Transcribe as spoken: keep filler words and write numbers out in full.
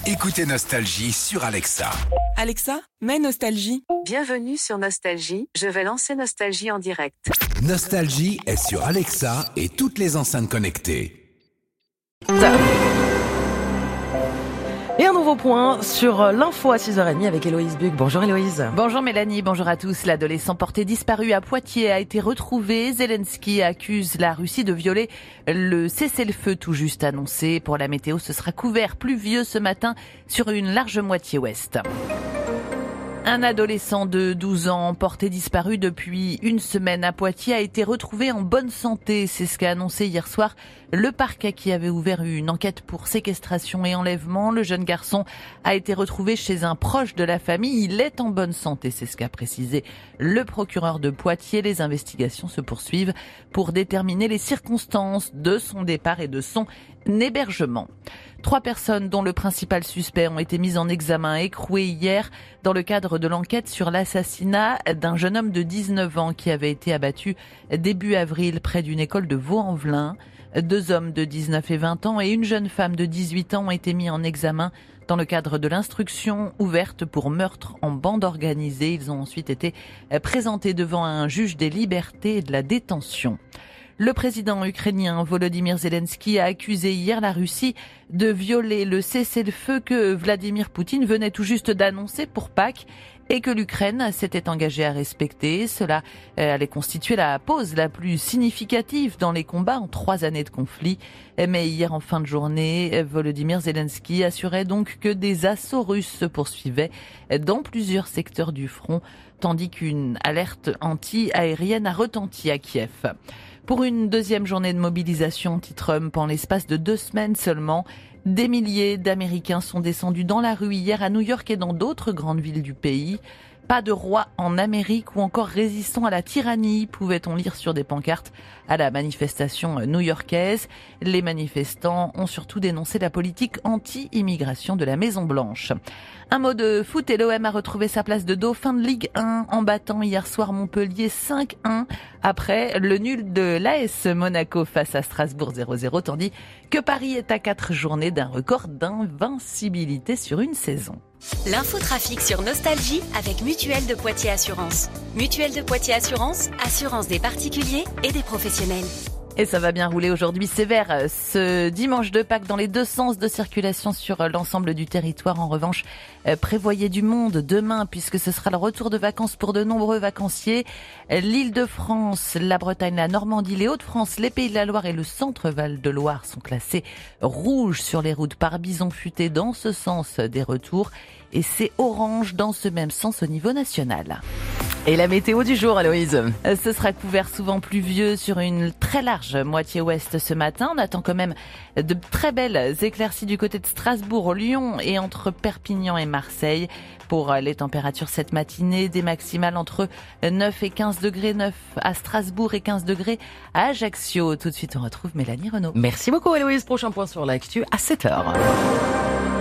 Écoutez Nostalgie sur Alexa. Alexa, mets Nostalgie. Bienvenue sur Nostalgie, je vais lancer Nostalgie en direct. Nostalgie est sur Alexa et toutes les enceintes connectées. Et un nouveau point sur l'info à six heures trente avec Héloïse Buc. Bonjour Héloïse. Bonjour Mélanie, bonjour à tous. L'adolescent porté disparu à Poitiers a été retrouvé. Zelensky accuse la Russie de violer le cessez-le-feu tout juste annoncé. Pour la météo, ce sera couvert, pluvieux ce matin sur une large moitié ouest. Un adolescent de douze ans porté disparu depuis une semaine à Poitiers a été retrouvé en bonne santé. C'est ce qu'a annoncé hier soir le parquet qui avait ouvert une enquête pour séquestration et enlèvement. Le jeune garçon a été retrouvé chez un proche de la famille. Il est en bonne santé, c'est ce qu'a précisé le procureur de Poitiers. Les investigations se poursuivent pour déterminer les circonstances de son départ et de son hébergement. Trois personnes, dont le principal suspect, ont été mises en examen écrouées hier dans le cadre de l'enquête sur l'assassinat d'un jeune homme de dix-neuf ans qui avait été abattu début avril près d'une école de Vaux-en-Velin. Deux hommes de dix-neuf et vingt ans et une jeune femme de dix-huit ans ont été mis en examen dans le cadre de l'instruction ouverte pour meurtre en bande organisée. Ils ont ensuite été présentés devant un juge des libertés et de la détention. Le président ukrainien Volodymyr Zelensky a accusé hier la Russie de violer le cessez-le-feu que Vladimir Poutine venait tout juste d'annoncer pour Pâques et que l'Ukraine s'était engagée à respecter. Cela allait constituer la pause la plus significative dans les combats en trois années de conflit. Mais hier, en fin de journée, Volodymyr Zelensky assurait donc que des assauts russes se poursuivaient dans plusieurs secteurs du front, tandis qu'une alerte anti-aérienne a retenti à Kiev. Pour une deuxième journée de mobilisation anti-Trump en l'espace de deux semaines seulement, des milliers d'Américains sont descendus dans la rue hier à New York et dans d'autres grandes villes du pays. Pas de roi en Amérique ou encore résistant à la tyrannie, pouvait-on lire sur des pancartes à la manifestation new-yorkaise. Les manifestants ont surtout dénoncé la politique anti-immigration de la Maison-Blanche. Un mot de foot et l'O M a retrouvé sa place de dauphin de Ligue un en battant hier soir Montpellier cinq un après le nul de l'A S Monaco face à Strasbourg zéro zéro, tandis que Paris est à quatre journées d'un record d'invincibilité sur une saison. L'infotrafic sur Nostalgie avec Mutuelle de Poitiers Assurance. Mutuelle de Poitiers Assurance, assurance des particuliers et des professionnels. Et ça va bien rouler aujourd'hui sévère ce dimanche de Pâques dans les deux sens de circulation sur l'ensemble du territoire. En revanche, prévoyez du monde demain puisque ce sera le retour de vacances pour de nombreux vacanciers. L'Île-de-France, la Bretagne, la Normandie, les Hauts-de-France, les Pays de la Loire et le centre-Val de Loire sont classés rouges sur les routes par bison futé dans ce sens des retours. Et c'est orange dans ce même sens au niveau national. Et la météo du jour, Héloïse? Ce sera couvert souvent pluvieux sur une très large moitié ouest ce matin. On attend quand même de très belles éclaircies du côté de Strasbourg, Lyon et entre Perpignan et Marseille. Pour les températures cette matinée, des maximales entre neuf et quinze degrés, neuf à Strasbourg et quinze degrés à Ajaccio. Tout de suite, on retrouve Mélanie Renaud. Merci beaucoup Héloïse. Prochain point sur l'actu à sept heures.